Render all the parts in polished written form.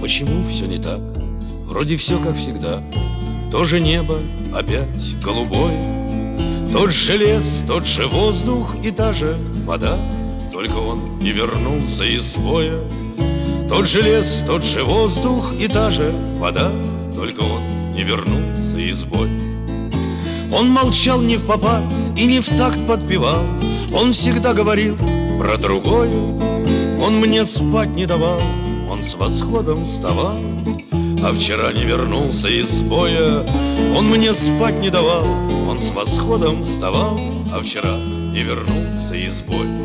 почему все не так? Вроде все как всегда. То же небо опять голубое, тот же лес, тот же воздух и та же вода, только он не вернулся из боя. Тот же лес, тот же воздух и та же вода, только он не вернулся из боя. Он молчал не впопад и не в такт подпевал, он всегда говорил про другое. Он мне спать не давал, он с восходом вставал, а вчера не вернулся из боя. Он мне спать не давал, он с восходом вставал, а вчера не вернулся из боя.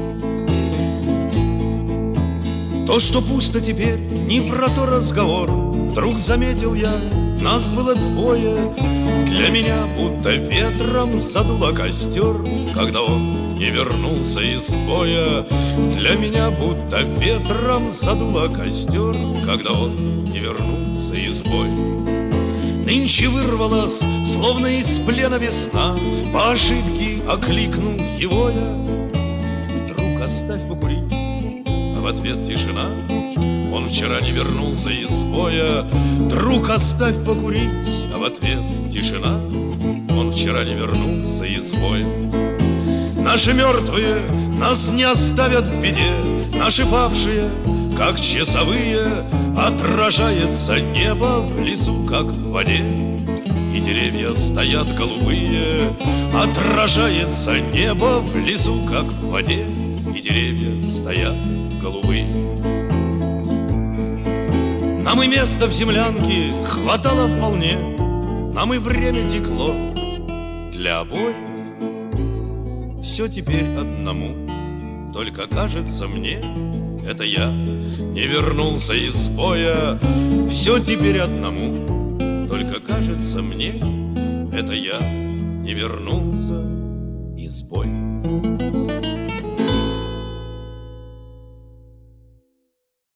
То, что пусто теперь, не про то разговор. Вдруг заметил я, нас было двое. Для меня будто ветром задуло костер, когда он не вернулся из боя. Для меня будто ветром задуло костер, когда он не вернулся из боя. Нынче вырвалась, словно из плена весна, по ошибке окликнул его я. Друг, оставь покурить. В ответ тишина. Он вчера не вернулся из боя. Друг, оставь покурить. А в ответ тишина. Он вчера не вернулся из боя. Наши мертвые нас не оставят в беде. Наши павшие, как часовые, отражается небо в лесу, как в воде. И деревья стоят голубые. Отражается небо в лесу, как в воде. И деревья стоят голубые. Нам и места в землянке хватало вполне, нам и время текло для обоих. Все теперь одному, только кажется мне, это я не вернулся из боя. Все теперь одному, только кажется мне, это я не вернулся из боя.